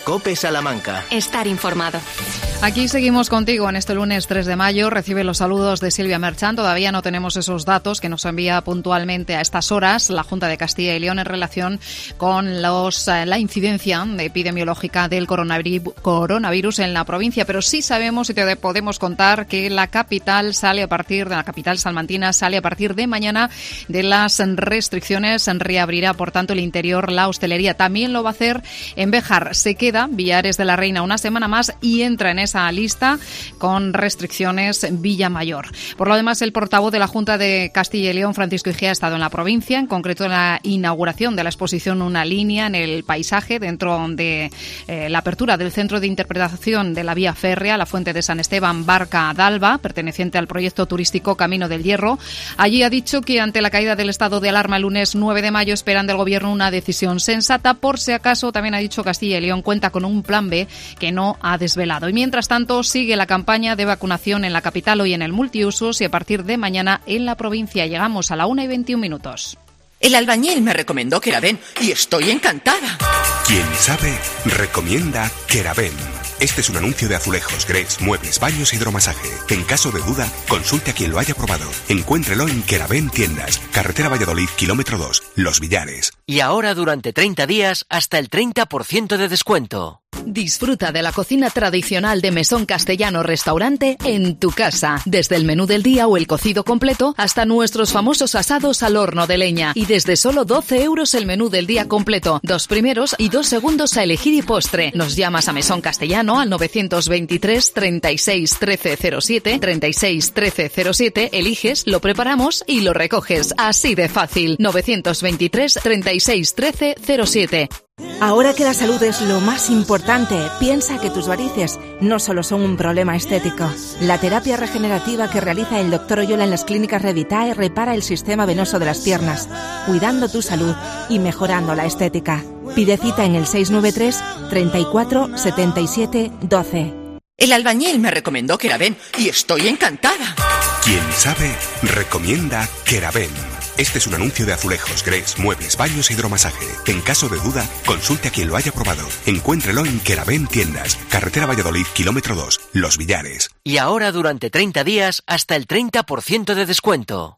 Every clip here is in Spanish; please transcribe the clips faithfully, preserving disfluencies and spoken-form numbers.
COPE Salamanca. Estar informado. Aquí seguimos contigo en este lunes tres de mayo. Recibe los saludos de Silvia Merchán. Todavía no tenemos esos datos que nos envía puntualmente a estas horas la Junta de Castilla y León en relación con los, la incidencia epidemiológica del coronavirus en la provincia. Pero sí sabemos y te podemos contar que la capital sale a partir de la capital salmantina sale a partir de mañana de las restricciones. Reabrirá, por tanto, el interior, la hostelería. También lo va a hacer en Béjar. Se queda Villares de la Reina una semana más y entra en esa lista con restricciones Villamayor. Por lo demás, el portavoz de la Junta de Castilla y León, Francisco Igea, ha estado en la provincia, en concreto en la inauguración de la exposición Una línea en el paisaje, dentro de eh, la apertura del Centro de Interpretación de la Vía Férrea, la Fuente de San Esteban, Barca d'Alba, perteneciente al proyecto turístico Camino del Hierro. Allí ha dicho que ante la caída del estado de alarma el lunes nueve de mayo esperan del Gobierno una decisión sensata. Por si acaso, también ha dicho Castilla y León cuenta con un plan B que no ha desvelado. Y mientras tanto, sigue la campaña de vacunación en la capital, hoy en el multiusos, y a partir de mañana en la provincia. Llegamos a la una y veintiún minutos. El albañil me recomendó Keraben y estoy encantada. Quien sabe, recomienda Keraben. Este es un anuncio de azulejos, grés, muebles, baños e hidromasaje. En caso de duda, consulte a quien lo haya probado. Encuéntrelo en Keraben Tiendas, carretera Valladolid, kilómetro dos, Los Villares. Y ahora durante treinta días, hasta el treinta por ciento de descuento. Disfruta de la cocina tradicional de Mesón Castellano Restaurante en tu casa. Desde el menú del día o el cocido completo hasta nuestros famosos asados al horno de leña. Y desde solo doce euros el menú del día completo. Dos primeros y dos segundos a elegir y postre. Nos llamas a Mesón Castellano al novecientos veintitrés, treinta y seis, trece cero siete, treinta y seis, trece cero siete. Eliges, lo preparamos y lo recoges. Así de fácil. novecientos veintitrés, treinta y seis, trece cero siete. Ahora que la salud es lo más importante, piensa que tus varices no solo son un problema estético. La terapia regenerativa que realiza el doctor Oyola en las clínicas Revitae repara el sistema venoso de las piernas, cuidando tu salud y mejorando la estética. Pide cita en el seis nueve tres, treinta y cuatro, setenta y siete, doce. El albañil me recomendó Keraben y estoy encantada. Quien sabe, recomienda Keraben. Este es un anuncio de azulejos, grés, muebles, baños e hidromasaje. En caso de duda, consulte a quien lo haya probado. Encuéntrelo en Keraben Tiendas, carretera Valladolid, kilómetro dos, Los Villares. Y ahora durante treinta días, hasta el treinta por ciento de descuento.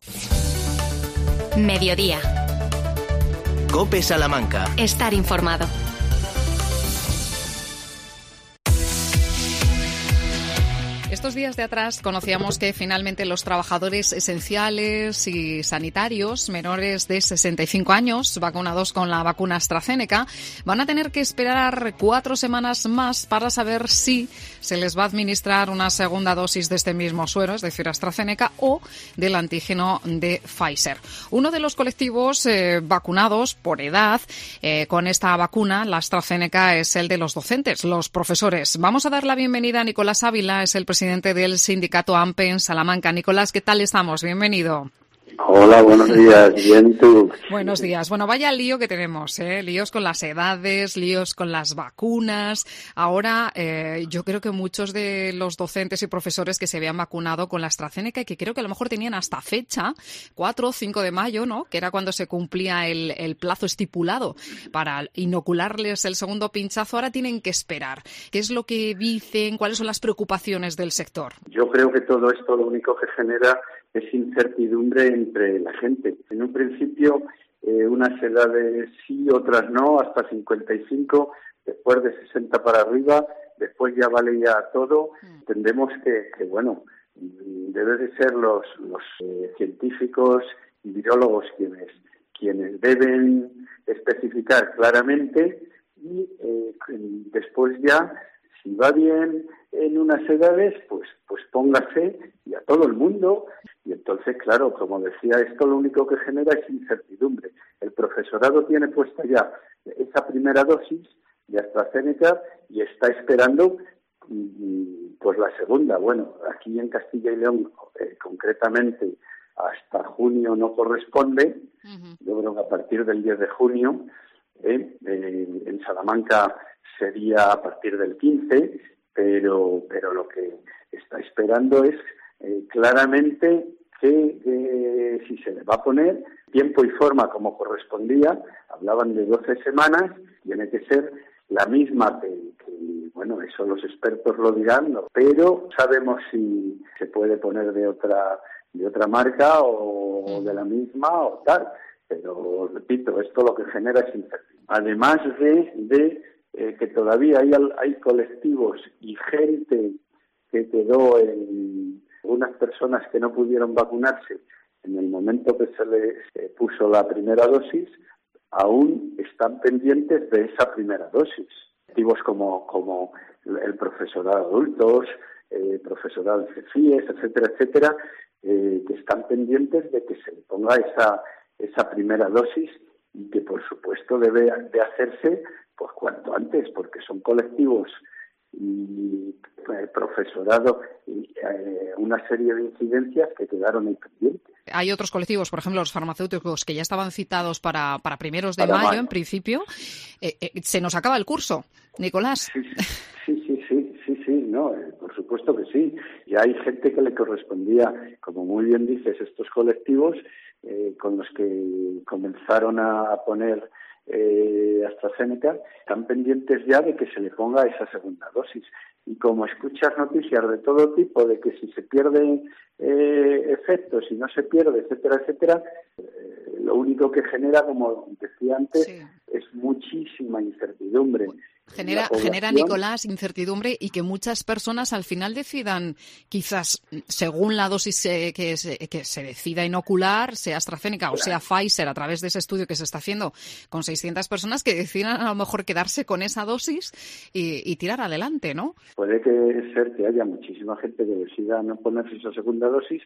Mediodía. COPE Salamanca. Estar informado. Estos días de atrás conocíamos que finalmente los trabajadores esenciales y sanitarios menores de sesenta y cinco años, vacunados con la vacuna AstraZeneca, van a tener que esperar cuatro semanas más para saber si se les va a administrar una segunda dosis de este mismo suero, es decir, AstraZeneca, o del antígeno de Pfizer. Uno de los colectivos eh, vacunados por edad eh, con esta vacuna, la AstraZeneca, es el de los docentes, los profesores. Vamos a dar la bienvenida a Nicolás Ávila, es el presidente del sindicato AMPE en Salamanca. Nicolás, ¿qué tal estamos? Bienvenido. Hola, buenos días. Bien, tú. Buenos días. Bueno, vaya lío que tenemos, ¿eh? Líos con las edades, líos con las vacunas. Ahora, eh, yo creo que muchos de los docentes y profesores que se habían vacunado con la AstraZeneca y que creo que a lo mejor tenían hasta fecha, cuatro o cinco de mayo, ¿no? Que era cuando se cumplía el, el plazo estipulado para inocularles el segundo pinchazo, ahora tienen que esperar. ¿Qué es lo que dicen? ¿Cuáles son las preocupaciones del sector? Yo creo que todo esto lo único que genera es incertidumbre entre la gente. En un principio, eh, unas edades sí, otras no, hasta cincuenta y cinco, después de sesenta para arriba, después ya vale ya todo. Entendemos que, que bueno, deben de ser los, los eh, científicos y virólogos quienes, quienes deben especificar claramente y eh, después ya, si va bien en unas edades, pues, pues póngase y a todo el mundo. Y entonces, claro, como decía, esto lo único que genera es incertidumbre. El profesorado tiene puesta ya esa primera dosis de AstraZeneca y está esperando pues la segunda. Bueno, aquí en Castilla y León, eh, concretamente, hasta junio no corresponde. Uh-huh. Yo creo que a partir del diez de junio, eh, eh, en Salamanca sería a partir del quince, pero, pero lo que está esperando es eh, claramente que eh, si se le va a poner tiempo y forma como correspondía, hablaban de doce semanas, tiene que ser la misma que, bueno, eso los expertos lo dirán, ¿no? Pero sabemos si se puede poner de otra de otra marca o de la misma o tal. Pero, repito, esto lo que genera es incertidumbre. Además de, de eh, que todavía hay, hay colectivos y gente que quedó en unas personas que no pudieron vacunarse en el momento que se les eh, puso la primera dosis, aún están pendientes de esa primera dosis. Colectivos como, como el profesorado adultos, eh, profesorado de C F I E S, etcétera, etcétera, eh, que están pendientes de que se le ponga esa esa primera dosis y que por supuesto debe de hacerse pues cuanto antes, porque son colectivos y eh, profesorado y eh, una serie de incidencias que quedaron ahí pendientes. Hay otros colectivos, por ejemplo los farmacéuticos, que ya estaban citados para, para primeros de para mayo, mayo, en principio. Eh, eh, se nos acaba el curso, Nicolás. Sí, sí, sí, sí, sí, sí, no, eh, por supuesto que sí. Y hay gente que le correspondía, como muy bien dices, estos colectivos eh, con los que comenzaron a poner eh, AstraZeneca, están pendientes ya de que se le ponga esa segunda dosis. Y como escuchas noticias de todo tipo, de que si se pierden eh, efectos, si no se pierde, etcétera, etcétera, eh, lo único que genera, como decía antes, sí, es muchísima incertidumbre. Genera, genera, Nicolás, incertidumbre y que muchas personas al final decidan, quizás según la dosis eh, que, se, que se decida inocular, sea AstraZeneca, claro, o sea Pfizer, a través de ese estudio que se está haciendo con seiscientas personas, que decidan a lo mejor quedarse con esa dosis y, y tirar adelante, ¿no? Puede que ser que haya muchísima gente que decida no ponerse esa segunda dosis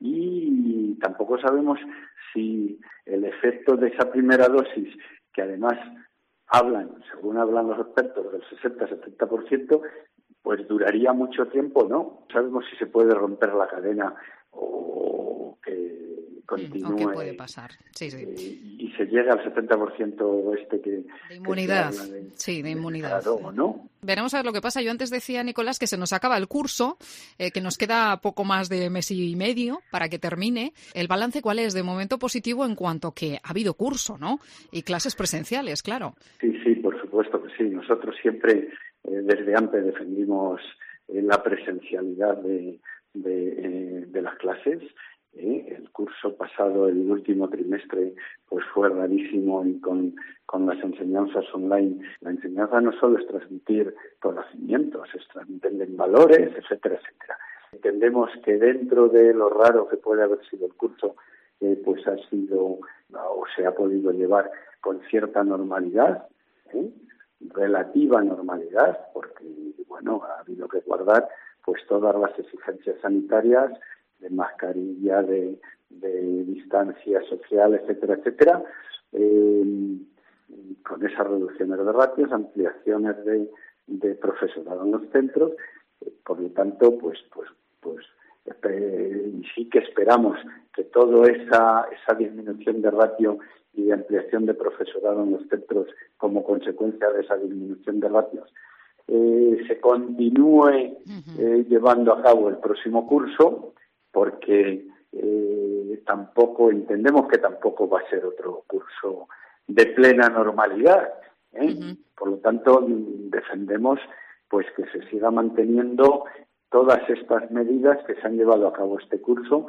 y tampoco sabemos si el efecto de esa primera dosis, que además hablan, según hablan los expertos, del sesenta a setenta por ciento, pues duraría mucho tiempo, ¿no? Sabemos si se puede romper la cadena o que continúe. ¿O qué puede pasar? Sí, sí. Eh, y se llega al setenta por ciento este que... De inmunidad, que de, sí, de inmunidad. Claro, ¿o no? Veremos a ver lo que pasa. Yo antes decía, Nicolás, que se nos acaba el curso, eh, que nos queda poco más de mes y medio para que termine. ¿El balance cuál es? De momento positivo en cuanto que ha habido curso, ¿no? Y clases presenciales, claro. Sí, sí, por supuesto que sí. Nosotros siempre, eh, desde antes, defendimos eh, la presencialidad de, de, eh, de las clases. Eh, el curso pasado, el último trimestre, pues fue rarísimo y con, con las enseñanzas online. La enseñanza no solo es transmitir conocimientos, es transmitir valores, etcétera, etcétera. Entendemos que dentro de lo raro que puede haber sido el curso, eh, pues ha sido o se ha podido llevar con cierta normalidad, ¿eh? relativa normalidad, porque bueno, ha habido que guardar pues todas las exigencias sanitarias de mascarilla, de, de distancia social, etcétera, etcétera, eh, con esas reducciones de ratios, ampliaciones de, de profesorado en los centros, eh, por lo tanto, pues, pues, pues, eh, y sí que esperamos que toda esa, esa disminución de ratio y de ampliación de profesorado en los centros, como consecuencia de esa disminución de ratios, eh, se continúe eh, llevando a cabo el próximo curso, porque eh, tampoco entendemos que tampoco va a ser otro curso de plena normalidad, ¿eh? Uh-huh. Por lo tanto, defendemos pues que se siga manteniendo todas estas medidas que se han llevado a cabo este curso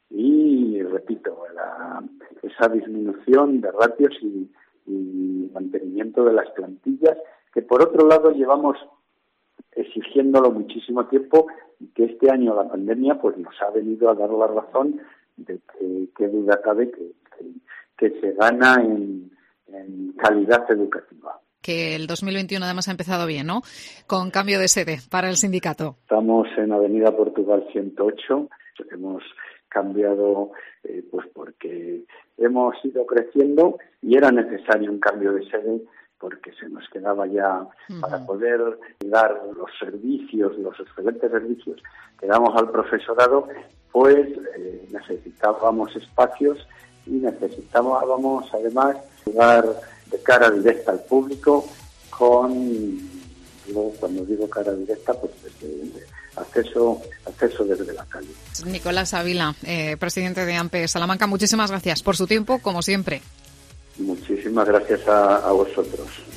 y, repito, la, esa disminución de ratios y, y mantenimiento de las plantillas, que por otro lado llevamos exigiéndolo muchísimo tiempo y que este año la pandemia pues nos ha venido a dar la razón de que, que duda cabe que, que, que se gana en, en calidad educativa. Que el dos mil veintiuno además ha empezado bien, ¿no? Con cambio de sede para el sindicato. Estamos en Avenida Portugal ciento ocho, hemos cambiado eh, pues porque hemos ido creciendo y era necesario un cambio de sede porque se nos quedaba ya uh-huh. para poder dar los servicios, los excelentes servicios que damos al profesorado, pues eh, necesitábamos espacios y necesitábamos además llegar de cara directa al público con, digo, cuando digo cara directa, pues desde acceso, acceso desde la calle. Nicolás Ávila, eh, presidente de AMPE Salamanca, muchísimas gracias por su tiempo, como siempre. Muchísimas gracias a, a vosotros.